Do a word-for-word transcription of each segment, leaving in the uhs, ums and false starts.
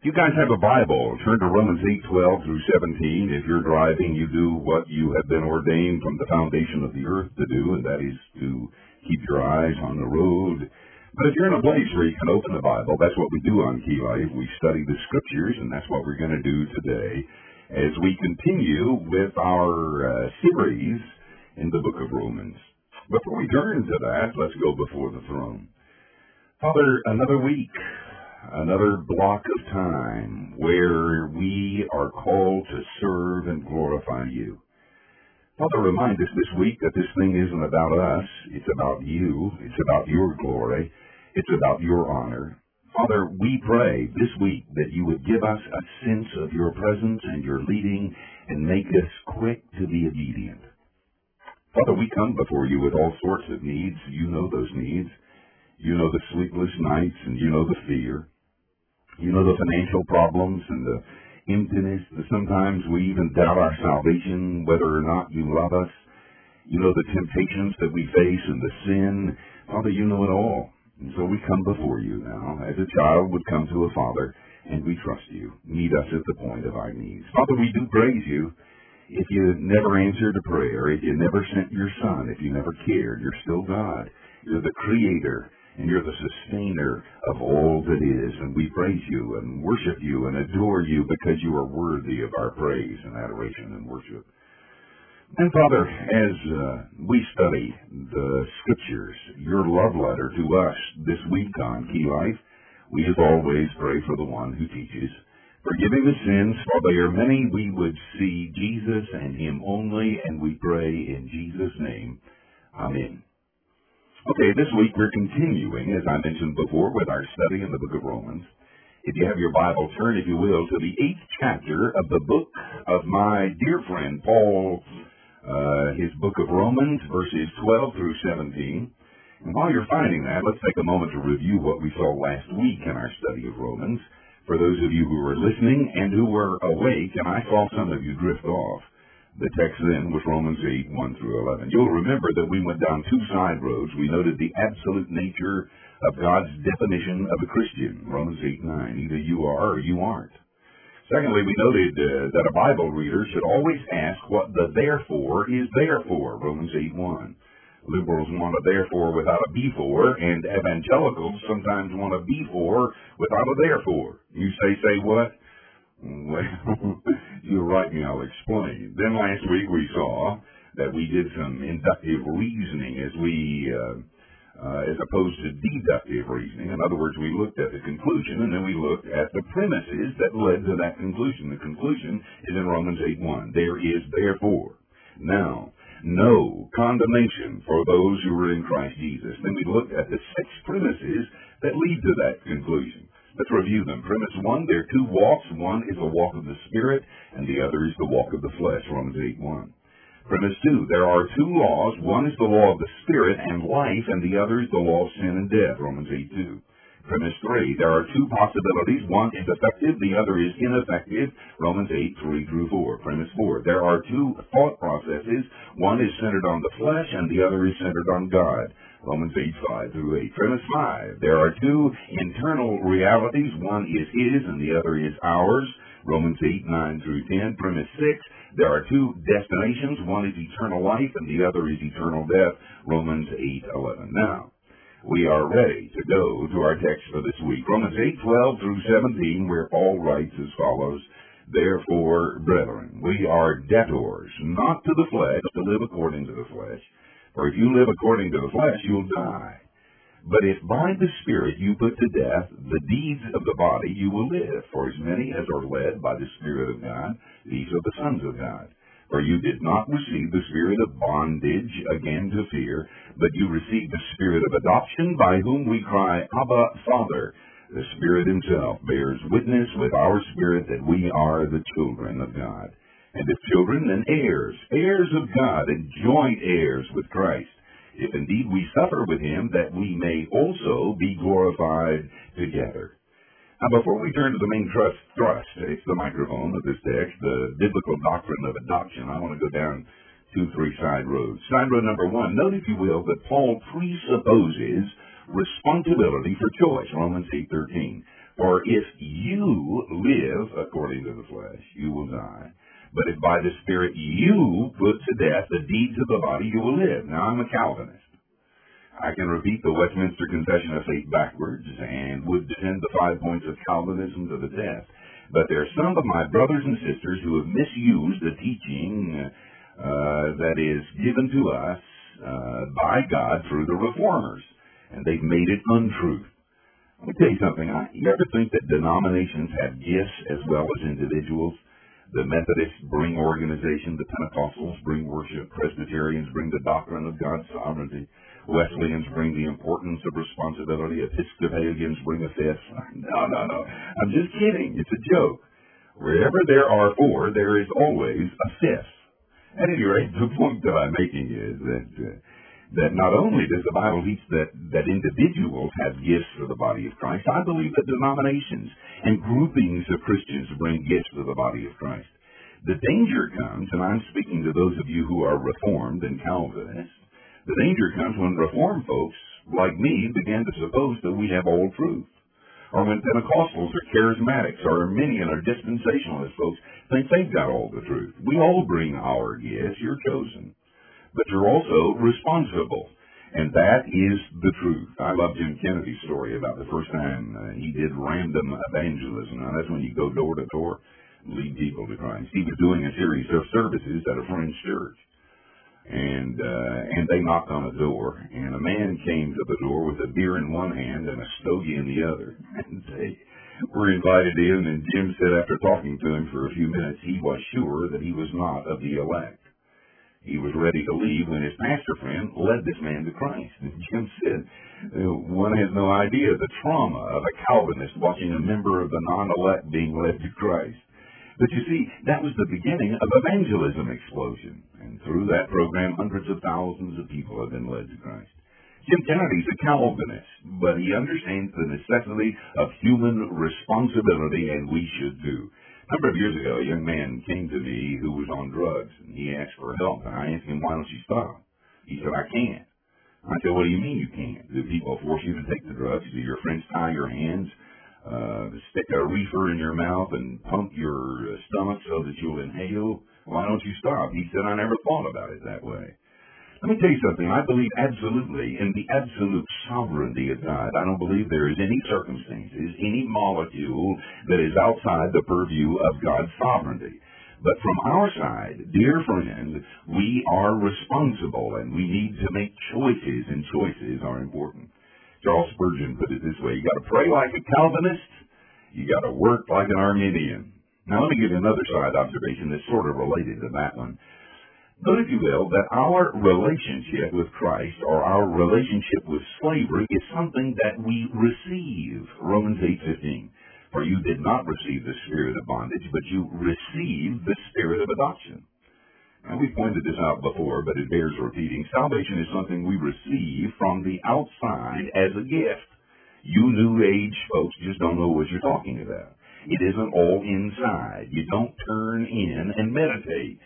If you guys have a Bible, turn to Romans eight twelve through seventeen. If you're driving, you do what you have been ordained from the foundation of the earth to do, and that is to keep your eyes on the road. But if you're in a place where you can open the Bible, that's what we do on Key Life. We study the Scriptures, and that's what we're going to do today as we continue with our uh, series in the book of Romans. Before we turn to that, let's go before the throne. Father, another week, another block of time where we are called to serve and glorify you. Father, remind us this week that this thing isn't about us. It's about you. It's about your glory. It's about your honor. Father, we pray this week that you would give us a sense of your presence and your leading and make us quick to be obedient. Father, we come before you with all sorts of needs. You know those needs. You know the sleepless nights and you know the fear. You know the financial problems and the emptiness. Sometimes we even doubt our salvation, whether or not you love us. You know the temptations that we face and the sin. Father, you know it all. And so we come before you now, as a child would come to a father, and we trust you. Meet us at the point of our needs. Father, we do praise you. If you never answered a prayer, if you never sent your son, if you never cared, you're still God. You're the creator, and you're the sustainer of all that is. And we praise you and worship you and adore you because you are worthy of our praise and adoration and worship. And Father, as uh, we study the Scriptures, your love letter to us this week on Key Life, we as always pray for the one who teaches. Forgiving the sins, for they are many, we would see Jesus and him only, and we pray in Jesus' name. Amen. Okay, this week we're continuing, as I mentioned before, with our study in the book of Romans. If you have your Bible, turn, if you will, to the eighth chapter of the book of my dear friend Paul, uh, his book of Romans, verses twelve through seventeen. And while you're finding that, let's take a moment to review what we saw last week in our study of Romans. For those of you who were listening and who were awake, and I saw some of you drift off, the text then was Romans eight, one through eleven. You'll remember that we went down two side roads. We noted the absolute nature of God's definition of a Christian, Romans eight, nine. Either you are or you aren't. Secondly, we noted uh, that a Bible reader should always ask what the therefore is there for, Romans eight, one. Liberals want a therefore without a before, and evangelicals sometimes want a before without a therefore. You say, say what? Well, you'll write me, I'll explain. Then last week we saw that we did some inductive reasoning as we, uh, uh, as opposed to deductive reasoning. In other words, we looked at the conclusion and then we looked at the premises that led to that conclusion. The conclusion is in Romans eight, one. There is therefore now no condemnation for those who are in Christ Jesus. Then we looked at the six premises that lead to that conclusion. Let's review them. Premise one, there are two walks. One is a walk of the Spirit, and the other is the walk of the flesh, Romans eight, one. Premise two, there are two laws. One is the law of the Spirit and life, and the other is the law of sin and death, Romans eight, two. Premise three, there are two possibilities. One is effective, the other is ineffective, Romans eight, three through four. Premise four, there are two thought processes. One is centered on the flesh, and the other is centered on God, Romans eight, five through eight. Premise five, there are two internal realities. One is his and the other is ours, Romans eight, nine through ten. Premise six, there are two destinations. One is eternal life and the other is eternal death, Romans eight, eleven. Now, we are ready to go to our text for this week. Romans eight, twelve through seventeen, where Paul writes as follows, therefore, brethren, we are debtors, not to the flesh, to live according to the flesh. For if you live according to the flesh, you'll die. But if by the Spirit you put to death the deeds of the body, you will live. For as many as are led by the Spirit of God, these are the sons of God. For you did not receive the spirit of bondage again to fear, but you received the Spirit of adoption, by whom we cry, Abba, Father. The Spirit himself bears witness with our spirit that we are the children of God. And if children, then heirs, heirs of God, and joint heirs with Christ, if indeed we suffer with him, that we may also be glorified together. Now, before we turn to the main thrust, thrust, it's the microphone of this text, the biblical doctrine of adoption, I want to go down two, three side roads. Side road number one, note, if you will, that Paul presupposes responsibility for choice, Romans eight thirteen. For For if you live according to the flesh, you will die. But if by the Spirit you put to death the deeds of the body, you will live. Now, I'm a Calvinist. I can repeat the Westminster Confession of Faith backwards and would defend the five points of Calvinism to the death. But there are some of my brothers and sisters who have misused the teaching uh, that is given to us uh, by God through the Reformers, and they've made it untruth. Let me tell you something. I, you ever think that denominations have gifts as well as individuals? The Methodists bring organization, the Pentecostals bring worship, Presbyterians bring the doctrine of God's sovereignty, Wesleyans bring the importance of responsibility, Episcopalians bring a fifth. No, no, no. I'm just kidding. It's a joke. Wherever there are four, there is always a fifth. At any rate, the point that I'm making is that uh, that not only does the Bible teach that, that individuals have gifts for the body of Christ, I believe that denominations and groupings of Christians bring gifts to the body of Christ. The danger comes, and I'm speaking to those of you who are Reformed and Calvinists, the danger comes when Reformed folks, like me, begin to suppose that we have all truth. Or when Pentecostals or Charismatics or Arminian or Dispensationalist folks think they've got all the truth. We all bring our gifts. You're chosen. But you're also responsible. And that is the truth. I love Jim Kennedy's story about the first time uh, he did random evangelism. Now, that's when you go door to door and lead people to Christ. He was doing a series of services at a French church. And uh, and they knocked on a door, and a man came to the door with a beer in one hand and a stogie in the other. And they were invited in, and Jim said after talking to him for a few minutes, he was sure that he was not of the elect. He was ready to leave when his pastor friend led this man to Christ. And Jim said, one has no idea the trauma of a Calvinist watching a member of the non-elect being led to Christ. But you see, that was the beginning of evangelism explosion. And through that program, hundreds of thousands of people have been led to Christ. Jim Kennedy's a Calvinist, but he understands the necessity of human responsibility, and we should do. A number of years ago, a young man came to me who was on drugs, and he asked for help. And I asked him, why don't you stop? He said, I can't. I said, what do you mean you can't? Do people force you to take the drugs? Do your friends tie your hands? Uh, stick a reefer in your mouth and pump your uh, stomach so that you'll inhale? Why don't you stop? He said, I never thought about it that way. Let me tell you something. I believe absolutely in the absolute sovereignty of God. I don't believe there is any circumstances, any molecule that is outside the purview of God's sovereignty. But from our side, dear friend, we are responsible and we need to make choices, and choices are important. Charles Spurgeon put it this way: you got to pray like a Calvinist, you got to work like an Arminian. Now let me give you another side observation that's sort of related to that one. Note, if you will, that our relationship with Christ, or our relationship with slavery, is something that we receive. Romans eight fifteen. For you did not receive the spirit of bondage, but you received the spirit of adoption. Now, we pointed this out before, but it bears repeating. Salvation is something we receive from the outside as a gift. You New Age folks just don't know what you're talking about. It isn't all inside. You don't turn in and meditate.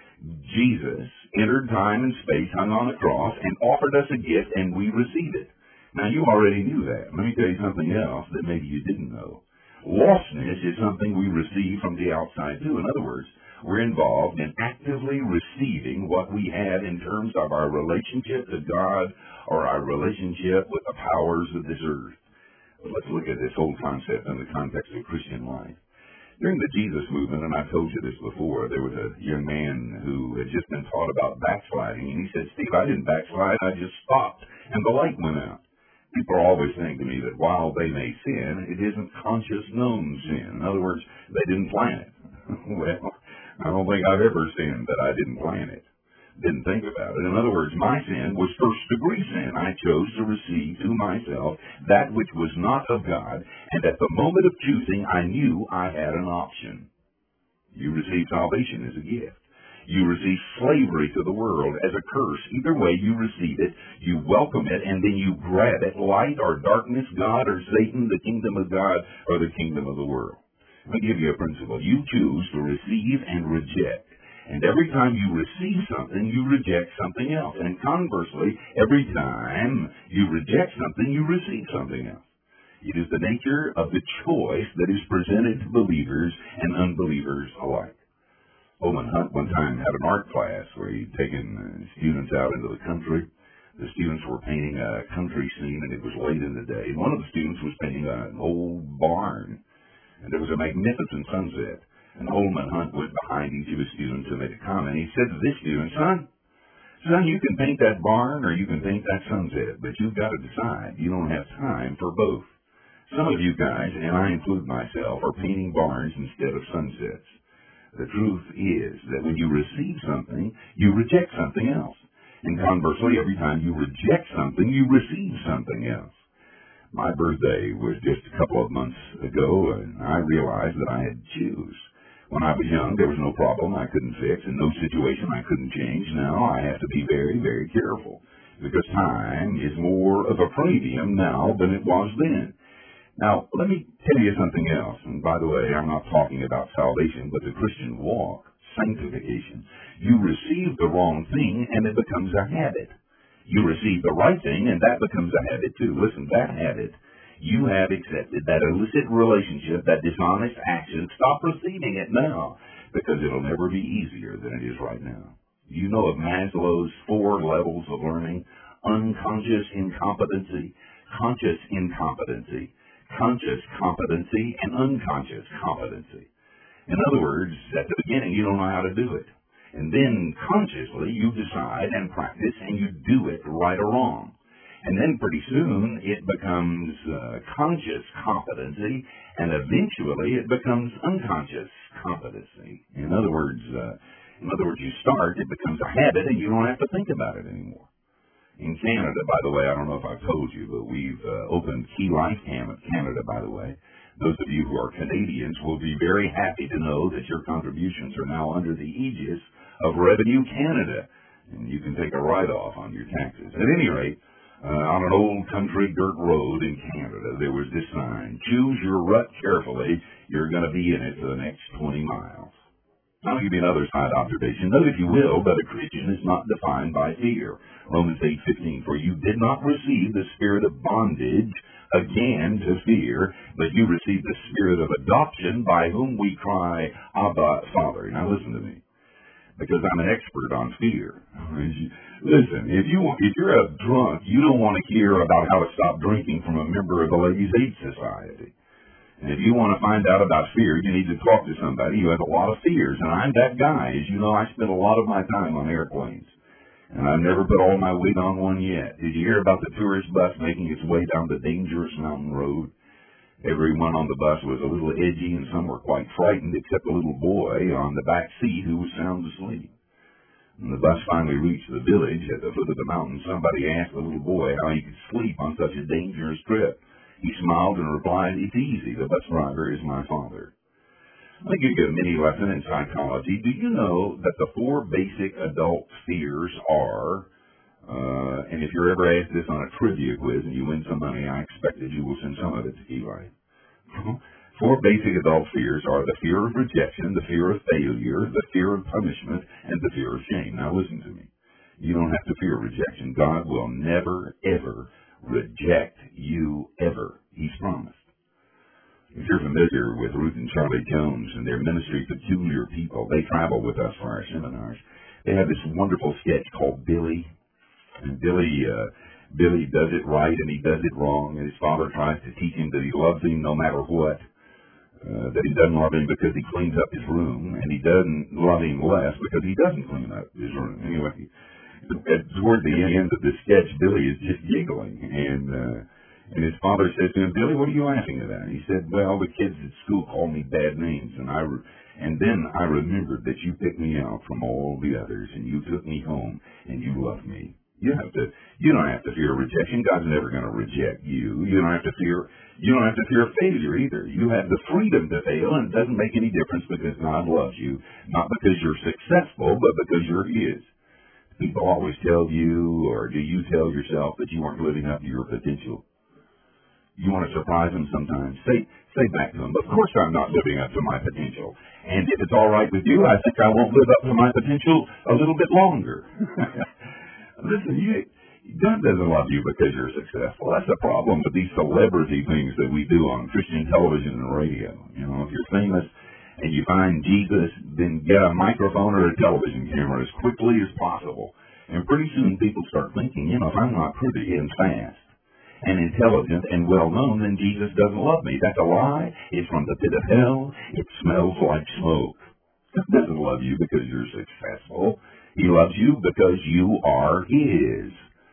Jesus entered time and space, hung on a cross, and offered us a gift, and we receive it. Now, you already knew that. Let me tell you something else that maybe you didn't know. Lostness is something we receive from the outside, too. In other words, we're involved in actively receiving what we have in terms of our relationship to God or our relationship with the powers of this earth. But let's look at this whole concept in the context of Christian life. During the Jesus movement, and I've told you this before, there was a young man who had just been taught about backsliding, and he said, Steve, I didn't backslide, I just stopped, and the light went out. People are always saying to me that while they may sin, it isn't conscious known sin. In other words, they didn't plan it. Well, I don't think I've ever sinned that I didn't plan it, didn't think about it. In other words, my sin was first-degree sin. I chose to receive to myself that which was not of God, and at the moment of choosing, I knew I had an option. You receive salvation as a gift. You receive slavery to the world as a curse. Either way, you receive it, you welcome it, and then you grab it, light or darkness, God or Satan, the kingdom of God or the kingdom of the world. Let me give you a principle. You choose to receive and reject. And every time you receive something, you reject something else. And conversely, every time you reject something, you receive something else. It is the nature of the choice that is presented to believers and unbelievers alike. Holman Hunt one time had an art class where he'd taken uh, students out into the country. The students were painting a country scene, and it was late in the day. And one of the students was painting an old barn, and there was a magnificent sunset. And Holman Hunt went behind each of his students and made a comment. He said to this student, son, son, you can paint that barn or you can paint that sunset, but you've got to decide. You don't have time for both. Some of you guys, and I include myself, are painting barns instead of sunsets. The truth is that when you receive something, you reject something else. And conversely, every time you reject something, you receive something else. My birthday was just a couple of months ago, and I realized that I had to choose. When I was young, there was no problem I couldn't fix and no situation I couldn't change. Now I have to be very, very careful because time is more of a premium now than it was then. Now, let me tell you something else. And by the way, I'm not talking about salvation, but the Christian walk, sanctification. You receive the wrong thing, and it becomes a habit. You receive the right thing, and that becomes a habit too. Listen, that habit, you have accepted that illicit relationship, that dishonest action. Stop receiving it now, because it'll never be easier than it is right now. You know of Maslow's four levels of learning: unconscious incompetency, conscious incompetency, conscious competency, and unconscious competency. In other words, at the beginning, you don't know how to do it. And then consciously, you decide and practice, and you do it right or wrong. And then pretty soon, it becomes uh, conscious competency, and eventually it becomes unconscious competency. In other words, uh, in other words, you start, it becomes a habit, and you don't have to think about it anymore. In Canada, by the way, I don't know if I've told you, but we've uh, opened Key Life Canada, by the way. Those of you who are Canadians will be very happy to know that your contributions are now under the aegis of Revenue Canada, and you can take a write-off on your taxes. At any rate, uh, on an old country dirt road in Canada, there was this sign: choose your rut carefully, you're going to be in it for the next twenty miles. I'll give you another side observation. Note, if you will, that a Christian is not defined by fear. Romans eight fifteen, for you did not receive the spirit of bondage again to fear, but you received the spirit of adoption, by whom we cry, Abba, Father. Now listen to me, because I'm an expert on fear. Listen, if you if you're a drunk, you don't want to hear about how to stop drinking from a member of the Ladies' Aid Society. And if you want to find out about fear, you need to talk to somebody who has a lot of fears. And I'm that guy. As you know, I spend a lot of my time on airplanes. And I've never put all my weight on one yet. Did you hear about the tourist bus making its way down the dangerous mountain road? Everyone on the bus was a little edgy, and some were quite frightened, except a little boy on the back seat who was sound asleep. When the bus finally reached the village at the foot of the mountain, somebody asked the little boy how he could sleep on such a dangerous trip. He smiled and replied, it's easy. The bus driver is my father. Let me give you a mini lesson in psychology. Do you know that the four basic adult fears are, uh, and if you're ever asked this on a trivia quiz and you win some money, I expect that you will send some of it to Key Life. Four basic adult fears are the fear of rejection, the fear of failure, the fear of punishment, and the fear of shame. Now listen to me. You don't have to fear rejection. God will never, ever reject you ever. He's promised. If you're familiar with Ruth and Charlie Jones and their ministry, Peculiar People, they travel with us for our seminars. They have this wonderful sketch called Billy. And Billy, uh, Billy does it right and he does it wrong. And his father tries to teach him that he loves him no matter what. Uh, that he doesn't love him because he cleans up his room. And he doesn't love him less because he doesn't clean up his room. Anyway, toward the end of the sketch, Billy is just giggling, and uh, and his father says to him, Billy, what are you laughing at? And he said, well, the kids at school call me bad names, and I re- and then I remembered that you picked me out from all the others, and you took me home, and you loved me. You have to. You don't have to fear rejection. God's never going to reject you. You don't have to fear. You don't have to fear failure either. You have the freedom to fail, and it doesn't make any difference because God loves you, not because you're successful, but because you're His. People always tell you, or do you tell yourself, that you aren't living up to your potential? You want to surprise them sometimes. Say, say back to them, of course I'm not living up to my potential. And if it's all right with you, I think I won't live up to my potential a little bit longer. Listen, you, God doesn't love you because you're successful. That's the problem with these celebrity things that we do on Christian television and radio. You know, if you're famous and you find Jesus, then get a microphone or a television camera as quickly as possible. And pretty soon people start thinking, you know, if I'm not pretty and fast and intelligent and well-known, then Jesus doesn't love me. That's a lie. It's from the pit of hell. It smells like smoke. God doesn't love you because you're successful. He loves you because you are His.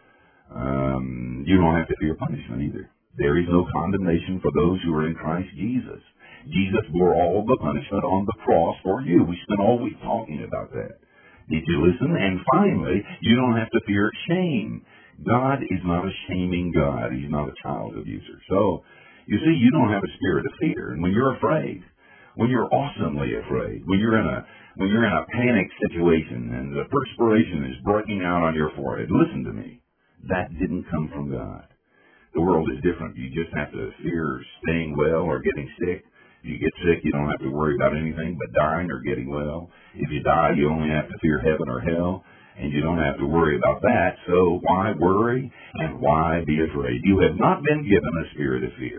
Um, you don't have to fear punishment either. There is no condemnation for those who are in Christ Jesus. Jesus bore all the punishment on the cross for you. We spent all week talking about that. Did you listen? And finally, you don't have to fear shame. God is not a shaming God. He's not a child abuser. So, you see, you don't have a spirit of fear. And when you're afraid, when you're awesomely afraid, when you're in a when you're in a panic situation and the perspiration is breaking out on your forehead, listen to me. That didn't come from God. The world is different. You just have to fear staying well or getting sick. If you get sick, you don't have to worry about anything but dying or getting well. If you die, you only have to fear heaven or hell, and you don't have to worry about that. So why worry and why be afraid? You have not been given a spirit of fear.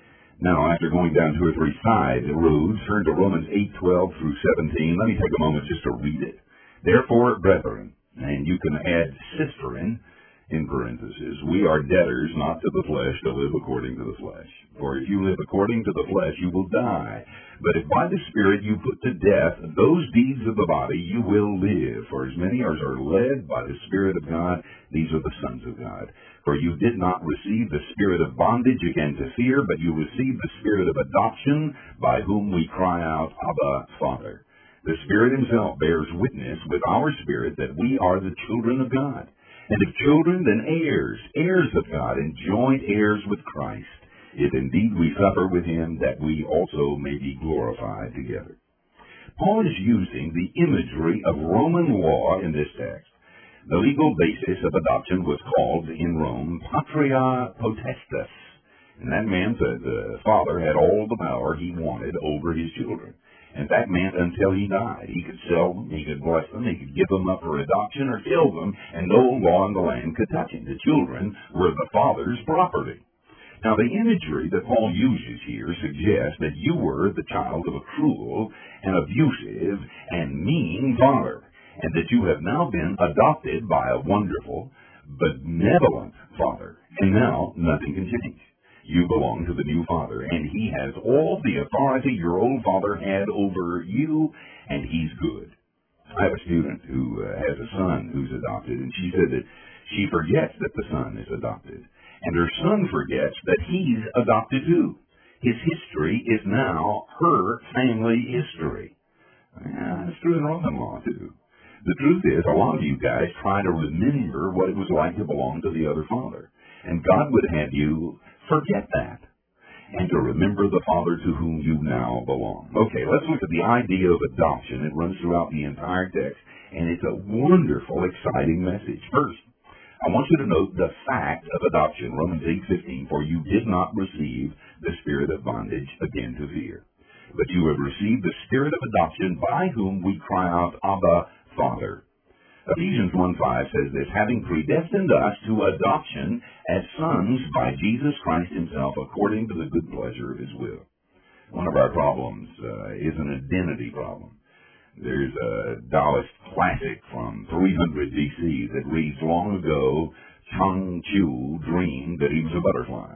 Now, after going down two or three side roads, turn to Romans eight, twelve through seventeen. Let me take a moment just to read it. Therefore, brethren, and you can add sister in, in parentheses, we are debtors not to the flesh to live according to the flesh. For if you live according to the flesh, you will die. But if by the Spirit you put to death those deeds of the body, you will live. For as many as are led by the Spirit of God, these are the sons of God. For you did not receive the spirit of bondage again to fear, but you received the spirit of adoption, by whom we cry out, Abba, Father. The Spirit Himself bears witness with our spirit that we are the children of God. And if children, then heirs, heirs of God, and joint heirs with Christ, if indeed we suffer with Him, that we also may be glorified together. Paul is using the imagery of Roman law in this text. The legal basis of adoption was called in Rome patria potestas, and that meant that the father had all the power he wanted over his children. And that meant until he died. He could sell them, he could bless them, he could give them up for adoption or kill them, and no law in the land could touch him. The children were the father's property. Now, the imagery that Paul uses here suggests that you were the child of a cruel and abusive and mean father, and that you have now been adopted by a wonderful, benevolent father, and now nothing can change. You belong to the new Father, and He has all the authority your old father had over you, and He's good. I have a student who uh, has a son who's adopted, and she said that she forgets that the son is adopted, and her son forgets that he's adopted too. His history is now her family history. Yeah, that's true in Roman law too. The truth is, a lot of you guys try to remember what it was like to belong to the other father, and God would have you forget that, and to remember the Father to whom you now belong. Okay, let's look at the idea of adoption. It runs throughout the entire text, and it's a wonderful, exciting message. First, I want you to note the fact of adoption, Romans eight fifteen, for you did not receive the spirit of bondage again to fear, but you have received the spirit of adoption, by whom we cry out, Abba, Father. Ephesians one five says this, having predestined us to adoption as sons by Jesus Christ Himself, according to the good pleasure of His will. One of our problems uh, is an identity problem. There's a Taoist classic from three hundred B C that reads, long ago, Chang Chu dreamed that he was a butterfly.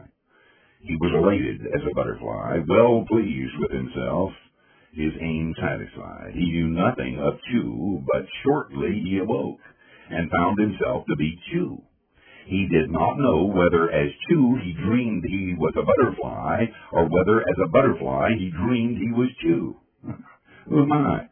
He was elated as a butterfly, well pleased with himself, his aim satisfied. He knew nothing of Chu, but shortly he awoke, and found himself to be Chu. He did not know whether as Chu he dreamed he was a butterfly, or whether as a butterfly he dreamed he was Chu. Who am I?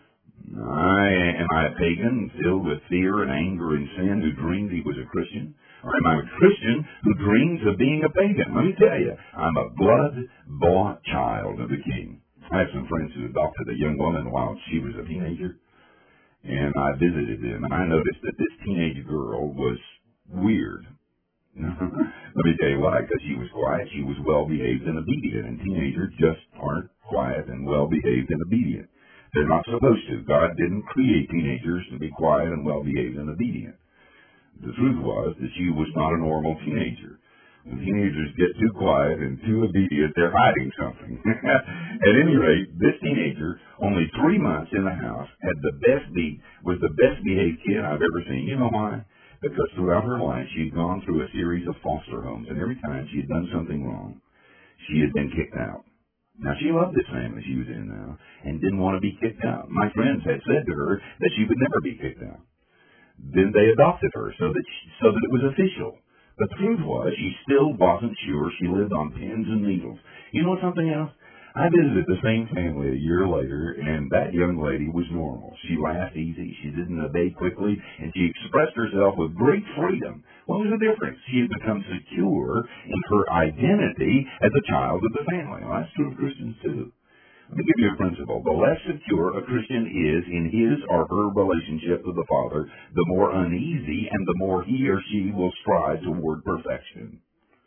I am I a pagan filled with fear and anger and sin who dreamed he was a Christian? Or am I a Christian who dreams of being a pagan? Let me tell you, I'm a blood-bought child of the King. I have some friends who adopted a young woman while she was a teenager, and I visited them, and I noticed that this teenage girl was weird. Let me tell you why, because she was quiet, she was well-behaved and obedient, and teenagers just aren't quiet and well-behaved and obedient. They're not supposed to. God didn't create teenagers to be quiet and well-behaved and obedient. The truth was that she was not a normal teenager. When teenagers get too quiet and too obedient, they're hiding something. At any rate, this teenager, only three months in the house, had the best be was the best behaved kid I've ever seen. You know why? Because throughout her life, she'd gone through a series of foster homes, and every time she had done something wrong, she had been kicked out. Now, she loved this family she was in now and didn't want to be kicked out. My friends had said to her that she would never be kicked out. Then they adopted her so that she, so that it was official. But the truth was, she still wasn't sure she lived on pins and needles. You know something else? I visited the same family a year later, and that young lady was normal. She laughed easy, she didn't obey quickly, and she expressed herself with great freedom. What was the difference? She had become secure in her identity as a child of the family. Well, that's true of Christians, too. Let me give you a principle. The less secure a Christian is in his or her relationship with the Father, the more uneasy and the more he or she will strive toward perfection.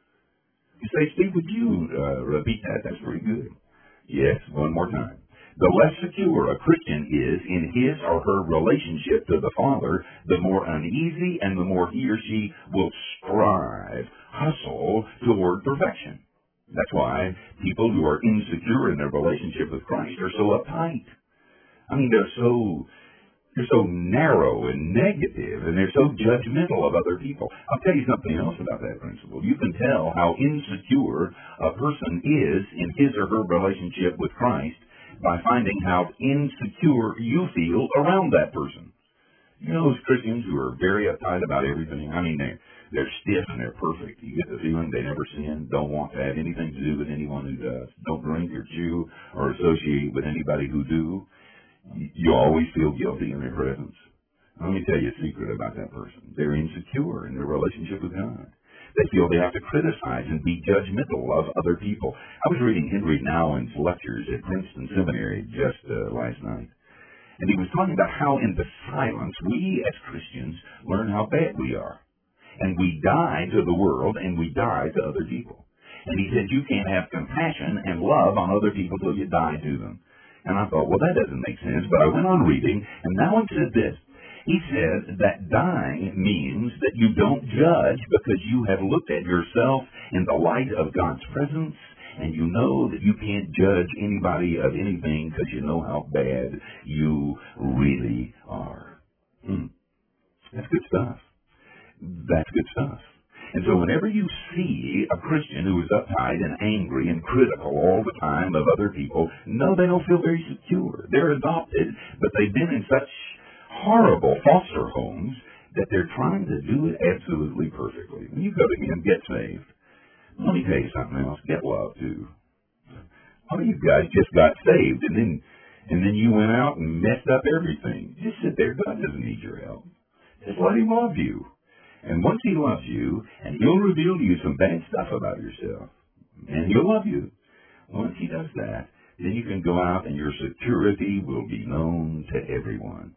You say, Steve, would you uh, repeat that? That's pretty good. Yes, one more time. The less secure a Christian is in his or her relationship to the Father, the more uneasy and the more he or she will strive, hustle toward perfection. That's why people who are insecure in their relationship with Christ are so uptight. I mean, they're so they're so narrow and negative, and they're so judgmental of other people. I'll tell you something else about that principle. You can tell how insecure a person is in his or her relationship with Christ by finding how insecure you feel around that person. You know those Christians who are very uptight about everything? I mean, they're, they're stiff and they're perfect. You get the feeling they never sin, don't want to have anything to do with anyone who does, don't drink or chew or associate with anybody who do. You always feel guilty in their presence. Let me tell you a secret about that person. They're insecure in their relationship with God. They feel they have to criticize and be judgmental of other people. I was reading Henry Nouwen's lectures at Princeton Seminary just uh, last night. And he was talking about how in the silence we as Christians learn how bad we are. And we die to the world and we die to other people. And he said you can't have compassion and love on other people till you die to them. And I thought, well, that doesn't make sense. But I went on reading, and Nouwen said this. He said that dying means that you don't judge because you have looked at yourself in the light of God's presence, and you know that you can't judge anybody of anything because you know how bad you really are. Hmm. That's good stuff. That's good stuff. And so whenever you see a Christian who is uptight and angry and critical all the time of other people, no, they don't feel very secure. They're adopted, but they've been in such horrible foster homes that they're trying to do it absolutely perfectly. When you go to him, get saved. Let me tell you something else. Get love, too. A lot of you guys just got saved, and then and then you went out and messed up everything. Just sit there. God doesn't need your help. Just let him love you. And once he loves you, and he'll reveal to you some bad stuff about yourself, and he'll love you. Once he does that, then you can go out and your security will be known to everyone.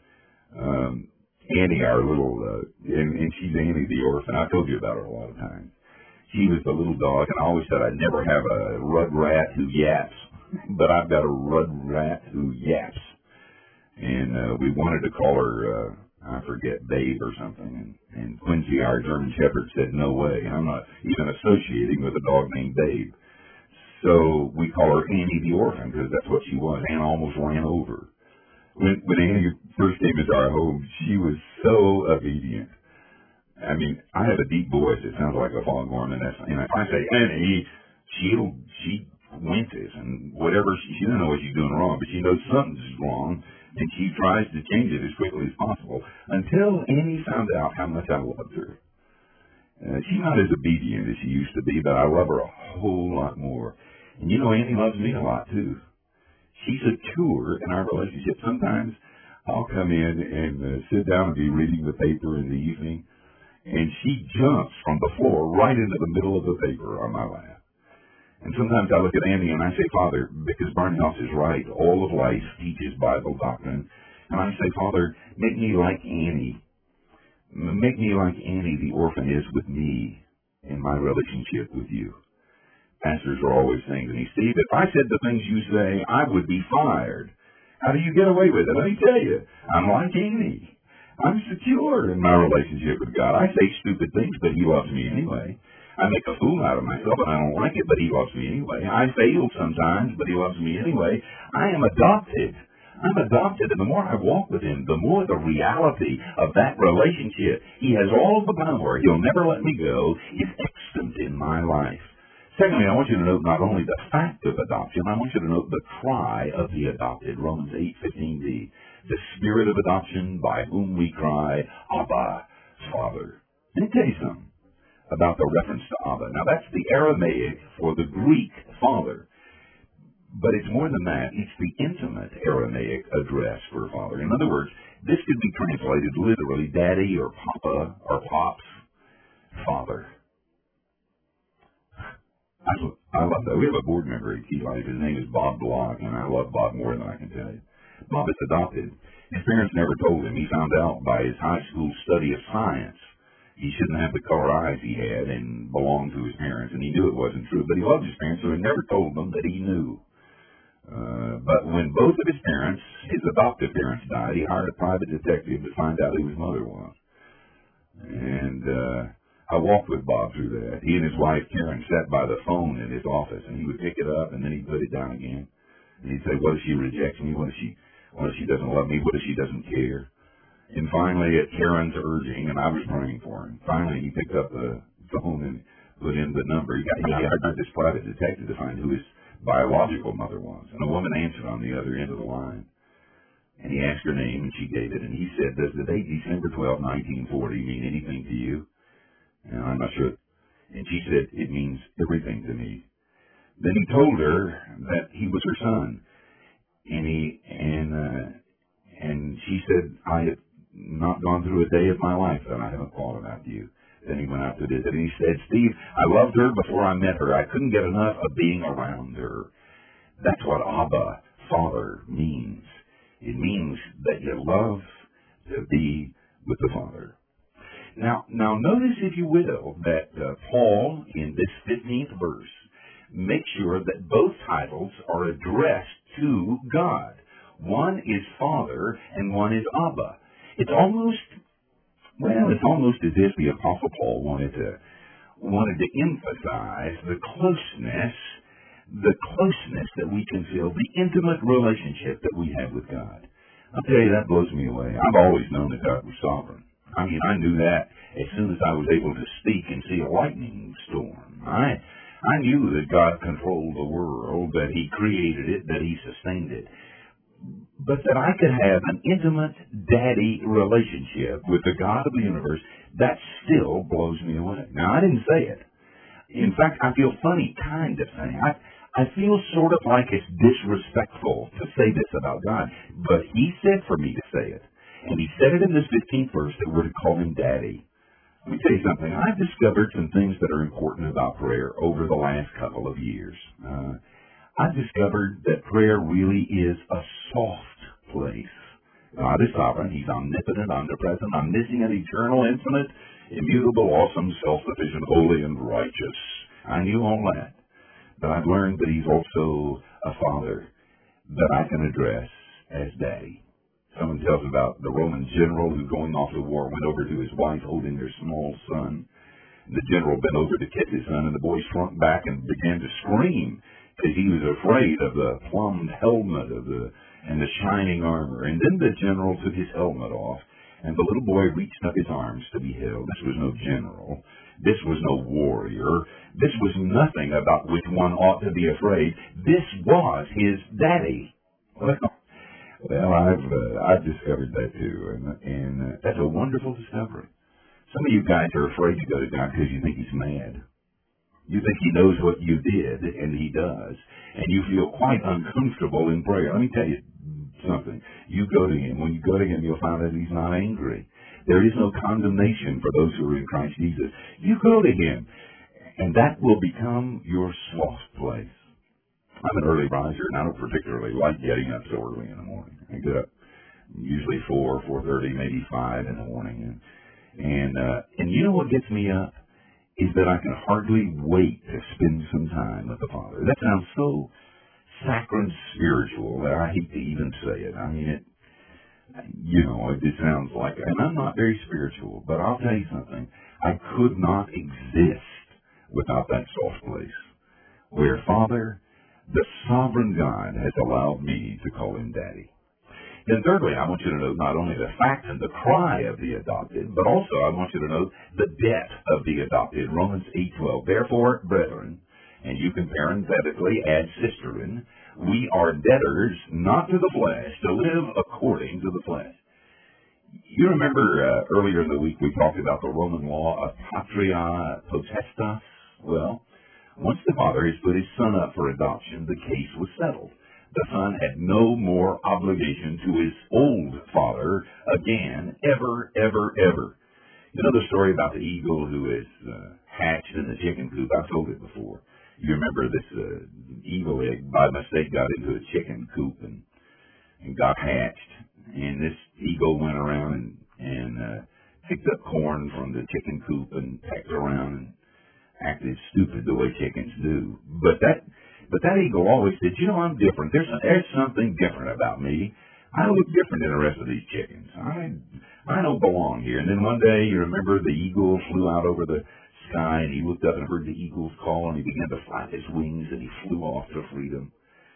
Um, Annie, our little, uh, and, and she's Annie the orphan. I told you about her a lot of times. She was the little dog, and I always said I'd never have a rud rat who yaps, but I've got a rud rat who yaps. And uh, we wanted to call her... Uh, I forget, Babe or something. And, and Quincy, our German Shepherd, said, no way. I'm not even associating with a dog named Babe. So we call her Annie the orphan because that's what she was. Anna almost ran over. When, when Annie first came into our home, she was so obedient. I mean, I have a deep voice. It sounds like a foghorn. And, that's, and if I say Annie, she'll, she winces. And whatever, she, she doesn't know what she's doing wrong, but she knows something's wrong. And she tries to change it as quickly as possible until Annie found out how much I loved her. Uh, she's not as obedient as she used to be, but I love her a whole lot more. And you know, Annie loves me a lot, too. She's secure in our relationship. Sometimes I'll come in and uh, sit down and be reading the paper in the evening, and she jumps from the floor right into the middle of the paper on my lap. And sometimes I look at Annie and I say, Father, because Barnhouse is right, all of life teaches Bible doctrine. And I say, Father, make me like Annie. Make me like Annie the orphan is with me in my relationship with you. Pastors are always saying to me, Steve, if I said the things you say, I would be fired. How do you get away with it? Let me tell you, I'm like Annie. I'm secure in my relationship with God. I say stupid things, but He loves me anyway. I make a fool out of myself, and I don't like it, but He loves me anyway. I fail sometimes, but He loves me anyway. I am adopted. I'm adopted, and the more I walk with Him, the more the reality of that relationship, He has all the power. He'll never let me go. Is extant in my life. Secondly, I want you to note not only the fact of adoption, I want you to note the cry of the adopted. Romans eight fifteen b. The spirit of adoption by whom we cry, Abba, Father. Let me tell you something about the reference to Abba. Now, that's the Aramaic for the Greek Father. But it's more than that. It's the intimate Aramaic address for Father. In other words, this could be translated literally Daddy or Papa or Pops, Father. I, I love that. We have a board member at Key Life. His name is Bob Block, and I love Bob more than I can tell you. Bob is adopted. His parents never told him. He found out by his high school study of science he shouldn't have the color eyes he had and belonged to his parents, and he knew it wasn't true, but he loved his parents, so he never told them that he knew. Uh, but when both of his parents, his adoptive parents, died, he hired a private detective to find out who his mother was. And uh, I walked with Bob through that. He and his wife, Karen, sat by the phone in his office, and he would pick it up, and then he'd put it down again. And he'd say, what if she rejects me? What if she, what if she doesn't love me? What if she doesn't care? And finally, at Karen's urging, and I was praying for him, finally he picked up the phone and put in the number. He got, he hired this private detective to find who his biological mother was. And a woman answered on the other end of the line. And he asked her name, and she gave it. And he said, does the date December twelfth, nineteen forty mean anything to you? And I'm not sure. And she said, it means everything to me. Then he told her that he was her son. And he, and, uh, and she said, I have not gone through a day of my life that I haven't thought about you. Then he went out to visit, and he said, Steve, I loved her before I met her. I couldn't get enough of being around her. That's what Abba, Father, means. It means that you love to be with the Father. Now, now notice, if you will, that uh, Paul, in this fifteenth verse, makes sure that both titles are addressed to God. One is Father, and one is Abba. It's almost, well, it's almost as if the Apostle Paul wanted to, wanted to emphasize the closeness, the closeness that we can feel, the intimate relationship that we have with God. I'll tell you, that blows me away. I've always known that God was sovereign. I mean, I knew that as soon as I was able to speak and see a lightning storm. I, I knew that God controlled the world, that He created it, that He sustained it. But that I could have an intimate daddy relationship with the God of the universe, that still blows me away. Now, I didn't say it. In fact, I feel funny kind of saying. I, I feel sort of like it's disrespectful to say this about God. But He said for me to say it. And He said it in this fifteenth verse that we're to call Him Daddy. Let me tell you something. I've discovered some things that are important about prayer over the last couple of years. Uh, I've discovered that prayer really is a soft place. God is sovereign. He's omnipotent, omnipresent, omniscient, eternal, infinite, immutable, awesome, self-sufficient, holy, and righteous. I knew all that. But I've learned that He's also a Father that I can address as Daddy. Someone tells about the Roman general who, going off to war, went over to his wife holding their small son. The general bent over to kiss his son, and the boy shrunk back and began to scream because he was afraid of the plumed helmet of the and the shining armor. And then the general took his helmet off, and the little boy reached up his arms to be held. This was no general. This was no warrior. This was nothing about which one ought to be afraid. This was his daddy. Well, well I've uh, I've discovered that too, and and uh, that's a wonderful discovery. Some of you guys are afraid to go to God because you think He's mad. You think He knows what you did, and He does, and you feel quite uncomfortable in prayer. Let me tell you something. You go to Him. When you go to Him, you'll find that He's not angry. There is no condemnation for those who are in Christ Jesus. You go to Him, and that will become your soft place. I'm an early riser, and I don't particularly like getting up so early in the morning. I get up usually four, four thirty, maybe five in the morning, and and uh, and you know what gets me up? Is that I can hardly wait to spend some time with the Father. That sounds so saccharine spiritual that I hate to even say it. I mean, it, You know, it just sounds like, and I'm not very spiritual, but I'll tell you something. I could not exist without that soft place where Father, the sovereign God, has allowed me to call him Daddy. Then thirdly, I want you to note not only the fact and the cry of the adopted, but also I want you to note the debt of the adopted. Romans eight twelve. Therefore, brethren, and you can parenthetically add sisterin, we are debtors not to the flesh, to live according to the flesh. You remember uh, earlier in the week we talked about the Roman law of patria potestas? Well, once the father has put his son up for adoption, the case was settled. The son had no more obligation to his old father again, ever, ever, ever. You know the story about the eagle who is uh, hatched in the chicken coop? I've told it before. You remember this uh, eagle egg by mistake got into a chicken coop and, and got hatched. And this eagle went around and, and uh, picked up corn from the chicken coop and pecked around and acted stupid the way chickens do. But that but that eagle always said, you know, I'm different. There's, there's something different about me. I look different than the rest of these chickens. I I don't belong here. And then one day, you remember, the eagle flew out over the sky, and he looked up and heard the eagle's call, and he began to flap his wings, and he flew off to freedom.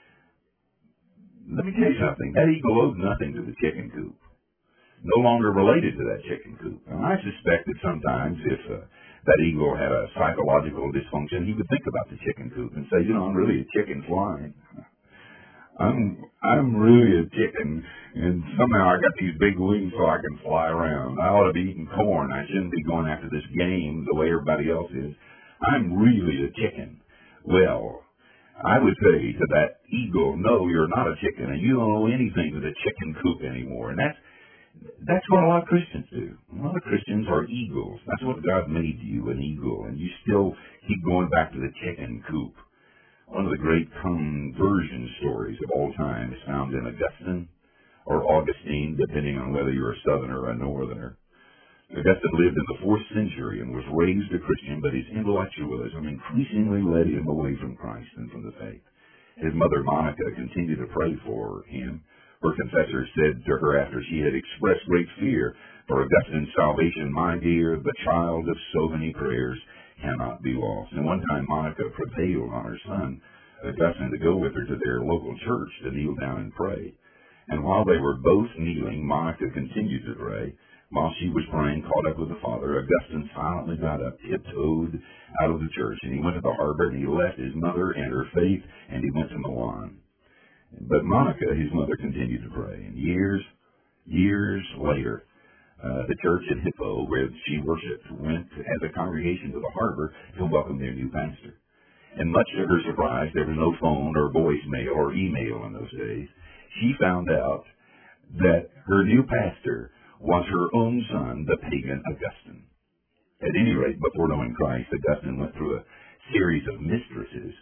Let me tell you something. That eagle owed nothing to the chicken coop. No longer related to that chicken coop. And I suspect that sometimes if uh, that eagle had a psychological dysfunction, he would think about the chicken coop and say, you know, I'm really a chicken flying. I'm I'm really a chicken, and somehow I got these big wings so I can fly around. I ought to be eating corn. I shouldn't be going after this game the way everybody else is. I'm really a chicken. Well, I would say to that eagle, no, you're not a chicken, and you don't owe anything to the chicken coop anymore. And that's that's what a lot of Christians do. A lot of Christians are eagles. That's what God made you, an eagle, and you still keep going back to the chicken coop. One of the great conversion stories of all time is found in Augustine or Augustine, depending on whether you're a southerner or a northerner. Augustine lived in the fourth century and was raised a Christian, but his intellectualism increasingly led him away from Christ and from the faith. His mother, Monica, continued to pray for him. Her confessor said to her after she had expressed great fear for Augustine's salvation, my dear, the child of so many prayers cannot be lost. And one time Monica prevailed on her son, Augustine, to go with her to their local church to kneel down and pray. And while they were both kneeling, Monica continued to pray. While she was praying, caught up with the Father, Augustine silently got up, tiptoed out of the church, and he went to the harbor, and he left his mother and her faith, and he went to Milan. But Monica, his mother, continued to pray. And years, years later, uh, the church at Hippo, where she worshipped, went as a congregation to the harbor to welcome their new pastor. And much to her surprise, there was no phone or voicemail or email in those days. She found out that her new pastor was her own son, the pagan Augustine. At any rate, before knowing Christ, Augustine went through a series of mistresses.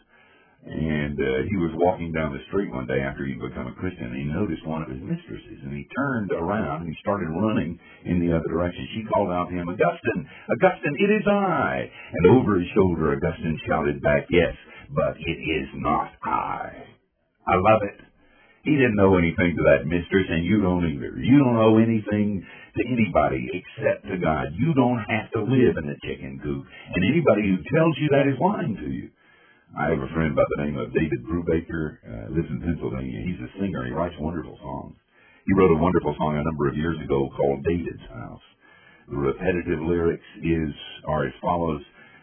And uh, he was walking down the street one day after he'd become a Christian, and he noticed one of his mistresses, and he turned around and he started running in the other direction. She called out to him, Augustine, Augustine, it is I. And over his shoulder, Augustine shouted back, yes, but it is not I. I love it. He didn't know anything to that mistress, and you don't either. You don't owe anything to anybody except to God. You don't have to live in the chicken coop, and anybody who tells you that is lying to you. I have a friend by the name of David Brubaker, uh, lives in Pennsylvania. He's a singer. He writes wonderful songs. He wrote a wonderful song a number of years ago called David's House. The repetitive lyrics is are as follows.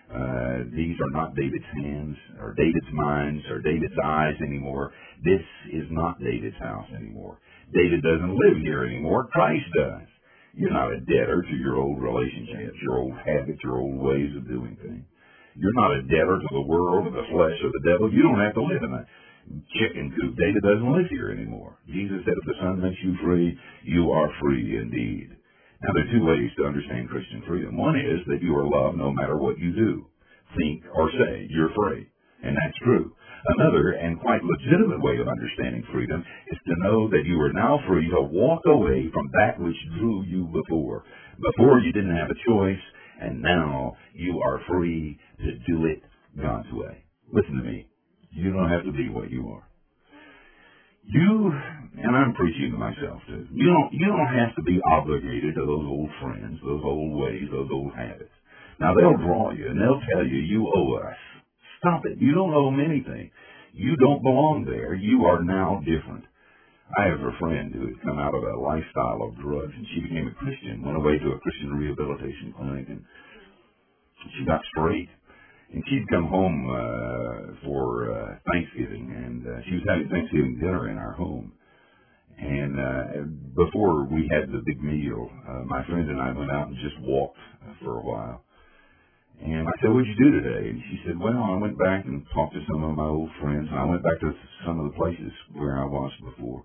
Uh, these are not David's hands or David's minds or David's eyes anymore. This is not David's house anymore. David doesn't live here anymore. Christ does. You're not a debtor to your old relationships, your old habits, your old ways of doing things. You're not a debtor to the world or the flesh or the devil. You don't have to live in a chicken coop. David doesn't live here anymore. Jesus said, if the Son makes you free, you are free indeed. Now, there are two ways to understand Christian freedom. One is that you are loved no matter what you do, think, or say. You're free, and that's true. Another, and quite legitimate way of understanding freedom is to know that you are now free to walk away from that which drew you before. Before, you didn't have a choice, and now you are free to do it God's way. Listen to me. You don't have to be what you are. You and I'm preaching to myself too. You don't, you don't have to be obligated to those old friends, those old ways, those old habits. Now they'll draw you and they'll tell you, you owe us. Stop it. You don't owe them anything. You don't belong there. You are now different. I have a friend who had come out of a lifestyle of drugs, and she became a Christian, went away to a Christian rehabilitation clinic, and she got straight. And she'd come home uh, for uh, Thanksgiving, and uh, she was having Thanksgiving dinner in our home. And uh, before we had the big meal, uh, my friend and I went out and just walked uh, for a while. And I said, "What'd you do today?" And she said, "Well, I went back and talked to some of my old friends, and I went back to some of the places where I was before."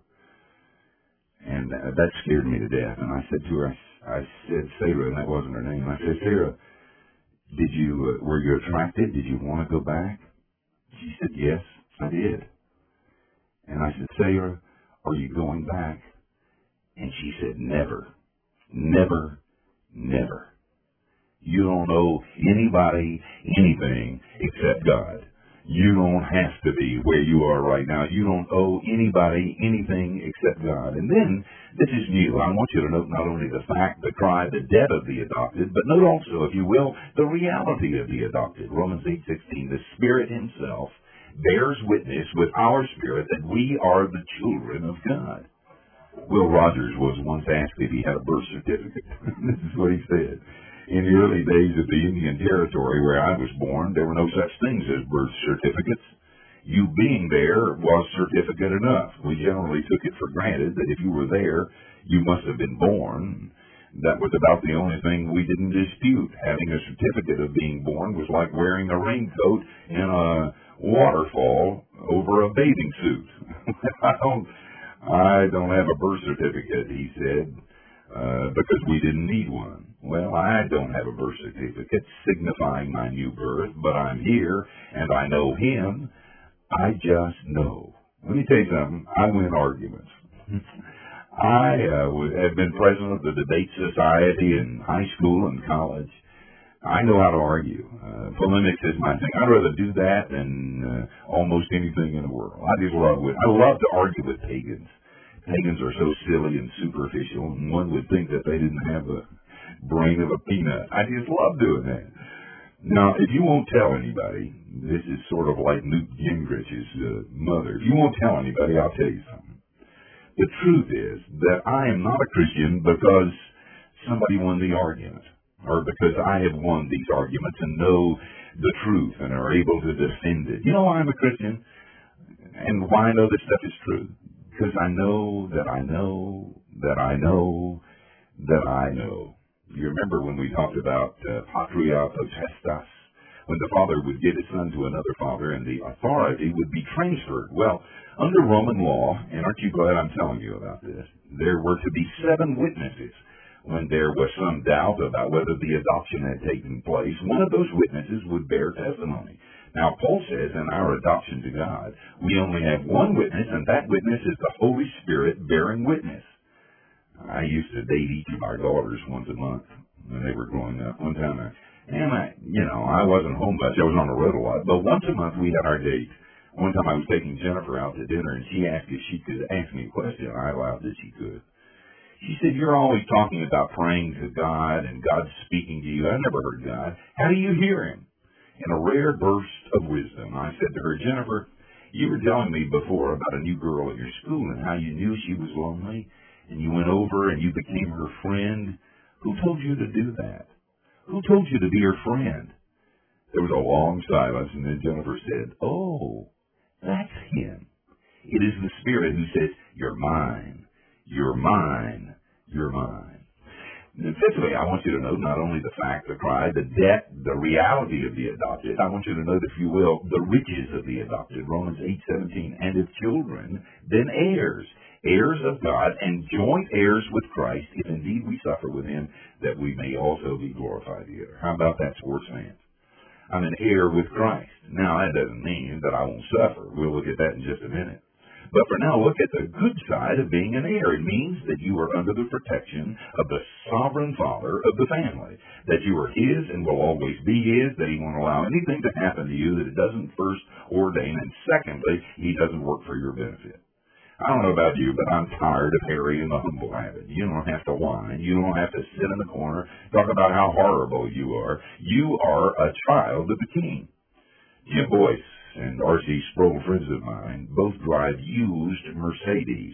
And uh, that scared me to death. And I said to her, I, I said, Sarah, and that wasn't her name. I said, "Sarah, did you, uh, were you attracted? Did you want to go back?" She said, "Yes, I did." And I said, "Sarah, are you going back?" And she said, "Never, never, never. You don't owe anybody anything except God. You don't have to be where you are right now. You don't owe anybody anything except God." And then, this is new. I want you to note not only the fact, the cry, the debt of the adopted, but note also, if you will, the reality of the adopted. Romans eight sixteen, the Spirit Himself bears witness with our spirit that we are the children of God. Will Rogers was once asked if he had a birth certificate. This is what he said. "In the early days of the Indian Territory where I was born, there were no such things as birth certificates. You being there was certificate enough. We generally took it for granted that if you were there, you must have been born. That was about the only thing we didn't dispute. Having a certificate of being born was like wearing a raincoat in a waterfall over a bathing suit." I don't, I don't have a birth certificate, he said, uh, because we didn't need one. Well, I don't have a birth certificate signifying my new birth, but I'm here, and I know Him. I just know. Let me tell you something. I win arguments. I uh, have been president of the debate society in high school and college. I know how to argue. Uh, polemics is my thing. I'd rather do that than uh, almost anything in the world. I just love it. I love to argue with pagans. Pagans are so silly and superficial, and one would think that they didn't have a brain of a peanut. I just love doing that. Now, if you won't tell anybody, this is sort of like Newt Gingrich's uh, mother. If you won't tell anybody, I'll tell you something. The truth is that I am not a Christian because somebody won the argument, or because I have won these arguments and know the truth and are able to defend it. You know why I'm a Christian? And why I know this stuff is true? Because I know that I know that I know that I know. You remember when we talked about uh, patria potestas, when the father would give his son to another father and the authority would be transferred. Well, under Roman law, and aren't you glad I'm telling you about this, there were to be seven witnesses. When there was some doubt about whether the adoption had taken place, one of those witnesses would bear testimony. Now, Paul says in our adoption to God, we only have one witness, and that witness is the Holy Spirit bearing witness. I used to date each of our daughters once a month when they were growing up. One time, I, and I, you know, I wasn't home much. I was on the road a lot. But once a month, we had our date. One time, I was taking Jennifer out to dinner, and she asked if she could ask me a question. I allowed that she could. She said, "You're always talking about praying to God and God speaking to you. I never heard God. How do you hear Him?" In a rare burst of wisdom, I said to her, "Jennifer, you were telling me before about a new girl at your school and how you knew she was lonely, and you went over and you became her friend. Who told you to do that? Who told you to be her friend?" There was a long silence, and then Jennifer said, "Oh, that's Him. It is the Spirit who says, 'You're mine, you're mine, you're mine.'" Fifthly, I want you to note not only the fact, the cry, the debt, the reality of the adopted. I want you to note, if you will, the riches of the adopted. Romans eight seventeen, "And if children, then heirs, heirs of God, and joint heirs with Christ, if indeed we suffer with Him, that we may also be glorified together." How about that, sports fans? I'm an heir with Christ. Now, that doesn't mean that I won't suffer. We'll look at that in just a minute. But for now, look at the good side of being an heir. It means that you are under the protection of the sovereign Father of the family, that you are His and will always be His, that He won't allow anything to happen to you that it doesn't first ordain, and secondly, He doesn't work for your benefit. I don't know about you, but I'm tired of Harry and the Humble Habit. You don't have to whine. You don't have to sit in the corner, talk about how horrible you are. You are a child of the King. Jim Boyce and R C Sproul, friends of mine, both drive used Mercedes.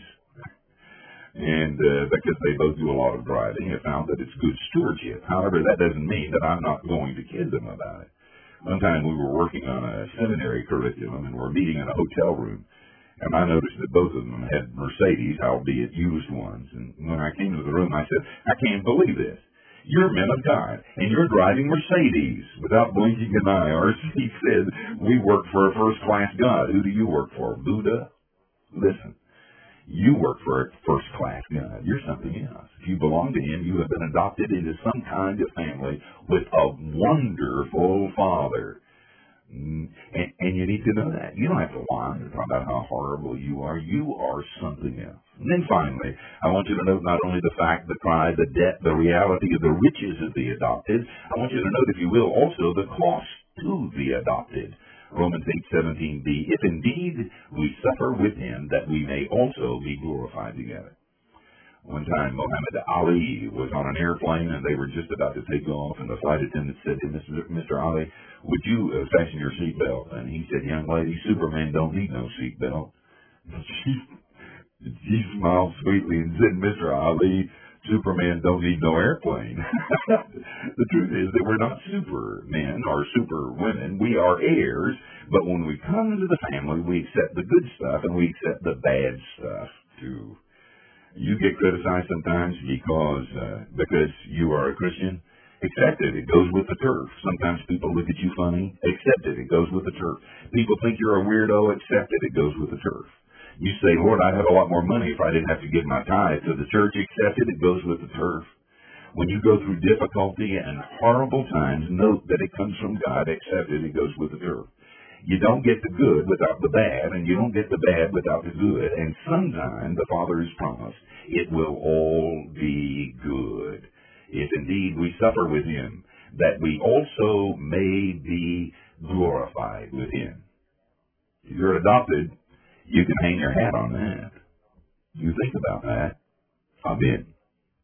And uh, because they both do a lot of driving, have found that it's good stewardship. However, that doesn't mean that I'm not going to kid them about it. One time we were working on a seminary curriculum and we're meeting in a hotel room. And I noticed that both of them had Mercedes, albeit used ones. And when I came to the room, I said, I can't believe this. You're men of God, and you're driving Mercedes. Without blinking an eye, R C said, we work for a first-class God. Who do you work for? Buddha? Listen, you work for a first-class God. You're something else. If you belong to Him, you have been adopted into some kind of family with a wonderful Father. And, and you need to know that. You don't have to whine and talk about how horrible you are. You are something else. And then finally, I want you to note not only the fact, the pride, the debt, the reality of the riches of the adopted, I want you to note, if you will, also the cost to the adopted. Romans eight seventeen b, if indeed we suffer with Him, that we may also be glorified together. One time, Muhammad Ali was on an airplane, and they were just about to take off, and the flight attendant said to Mister Ali, would you uh, fasten your seatbelt? And he said, young lady, Superman don't need no seatbelt. She, she smiled sweetly and said, Mister Ali, Superman don't need no airplane. The truth is that we're not supermen or superwomen. We are heirs, but when we come into the family, we accept the good stuff, and we accept the bad stuff, too. You get criticized sometimes because uh, because you are a Christian. Accept it. It goes with the turf. Sometimes people look at you funny. Accept it. It goes with the turf. People think you're a weirdo. Accept it. It goes with the turf. You say, Lord, I'd have a lot more money if I didn't have to give my tithe to the church. Accept it. It goes with the turf. When you go through difficulty and horrible times, note that it comes from God. Accept it. It goes with the turf. You don't get the good without the bad, and you don't get the bad without the good. And sometime the Father has promised it will all be good. If indeed we suffer with Him, that we also may be glorified with Him. If you're adopted, you can hang your hat on that. You think about that. Amen.